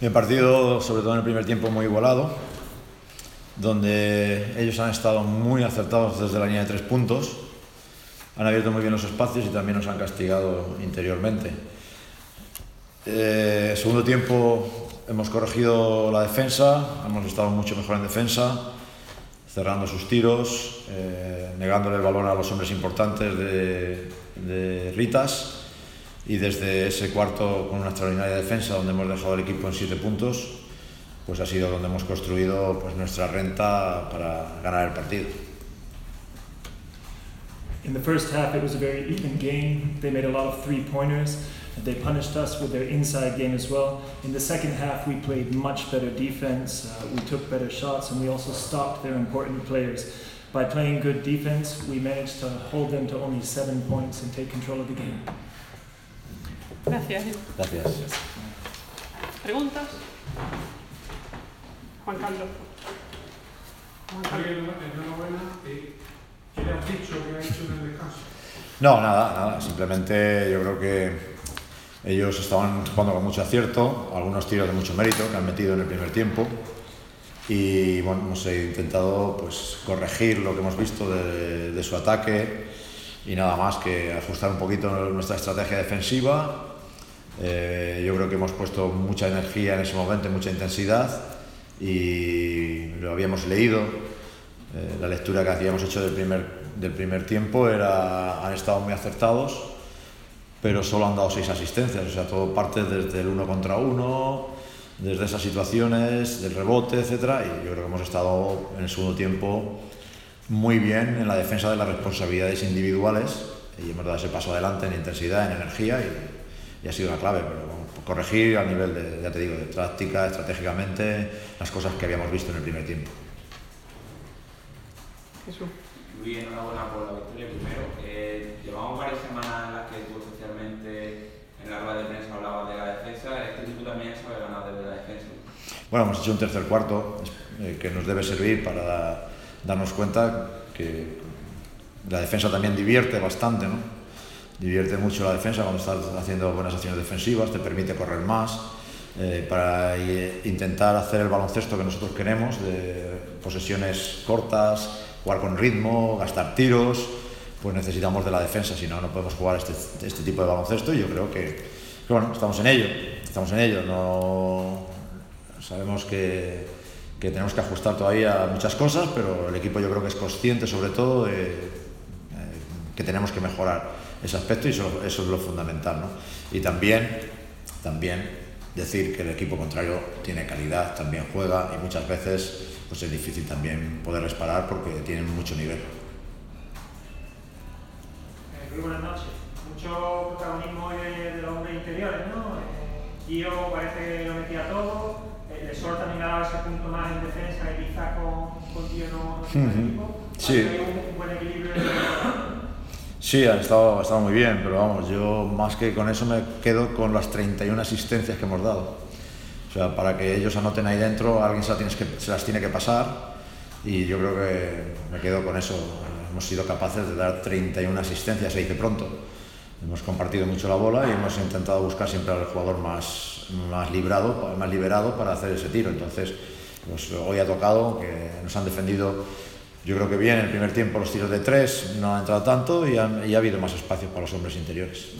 El partido, sobre todo en el primer tiempo, muy igualado, donde ellos han estado muy acertados desde la línea de 3 puntos, han abierto muy bien los espacios y también nos han castigado interiormente. Segundo tiempo hemos corregido la defensa, hemos estado mucho mejor en defensa, cerrando sus tiros, negándole el balón a los hombres importantes de Ritas. Y desde ese cuarto, con una extraordinaria defensa, donde hemos dejado el equipo en 7 puntos, pues ha sido donde hemos construido pues nuestra renta para ganar el partido. In the first half, it was a very even game. They made a lot of three-pointers. They punished us with their inside game as well. In the second half, we played much better defense. We took better shots, and we also stopped their important players. By playing good defense, we managed to hold them to only 7 points and take control of the game. Gracias. Gracias. ¿Preguntas? Juan Carlos. Enhorabuena. ¿Qué le has dicho que ha hecho en el descanso? No, nada. Simplemente yo creo que ellos estaban jugando con mucho acierto, algunos tiros de mucho mérito que han metido en el primer tiempo. Y bueno, hemos intentado pues corregir lo que hemos visto de su ataque y nada más que ajustar un poquito nuestra estrategia defensiva. Yo creo que hemos puesto mucha energía en ese momento, mucha intensidad, y lo habíamos leído. La lectura que habíamos hecho del primer tiempo han estado muy acertados, pero solo han dado 6 asistencias, o sea, todo parte desde el 1 contra 1, desde esas situaciones, del rebote, etcétera, y yo creo que hemos estado en el segundo tiempo muy bien en la defensa de las responsabilidades individuales y hemos dado ese paso adelante en intensidad, en energía, y ha sido la clave, pero corregir a nivel de, ya te digo, de táctica, estratégicamente, las cosas que habíamos visto en el primer tiempo. Jesús. Luis, enhorabuena por la victoria primero. Llevamos varias semanas en las que tú especialmente en la rueda de prensa hablabas de la defensa. Este equipo también sabe ganar desde la defensa. Bueno, hemos hecho un tercer cuarto que nos debe servir para darnos cuenta que la defensa también divierte bastante, ¿no? Divierte mucho la defensa cuando estás haciendo buenas acciones defensivas, te permite correr más, para intentar hacer el baloncesto que nosotros queremos, de posesiones cortas, jugar con ritmo, gastar tiros, pues necesitamos de la defensa, si no, no podemos jugar este tipo de baloncesto, y yo creo que bueno, estamos en ello, no sabemos que tenemos que ajustar todavía muchas cosas, pero el equipo yo creo que es consciente sobre todo que tenemos que mejorar ese aspecto, y eso es lo fundamental, ¿no? Y también decir que el equipo contrario tiene calidad, también juega, y muchas veces pues es difícil también poderles parar porque tienen mucho nivel. Muy buenas noches. Mucho protagonismo de los hombres interiores, ¿no? Gio parece que lo metía todo, Lesor también ha dado ese punto más en defensa que quizás con Gio no es el equipo. Sí. Hay un buen equilibrio en el Sí, ha estado muy bien, pero vamos, yo más que con eso me quedo con las 31 asistencias que hemos dado. O sea, para que ellos anoten ahí dentro, alguien se las tiene que pasar, y yo creo que me quedo con eso. Hemos sido capaces de dar 31 asistencias, se dice pronto. Hemos compartido mucho la bola y hemos intentado buscar siempre al jugador más liberado para hacer ese tiro. Entonces, pues hoy ha tocado, que nos han defendido, yo creo que bien. En el primer tiempo los tiros de 3 no han entrado tanto y ha habido más espacio para los hombres interiores.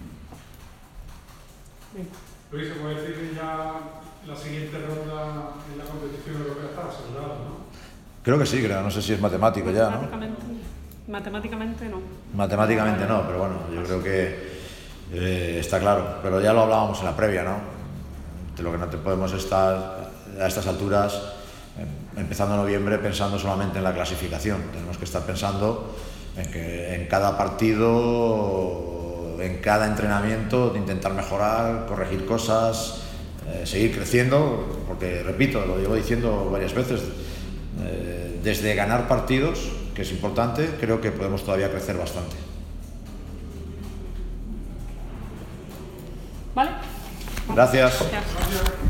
Luis, ¿se puede decir que ya la siguiente ronda en la competición europea está asegurada, no? Creo que sí, no sé si es matemático ya, ¿no? Matemáticamente no. Matemáticamente no, pero bueno, yo creo que está claro. Pero ya lo hablábamos en la previa, ¿no? De lo que no te podemos estar a estas alturas, empezando noviembre, pensando solamente en la clasificación. Tenemos que estar pensando en que en cada partido, en cada entrenamiento, de intentar mejorar, corregir cosas, seguir creciendo, porque repito, lo llevo diciendo varias veces, desde ganar partidos, que es importante, creo que podemos todavía crecer bastante. ¿Vale? Gracias. Gracias.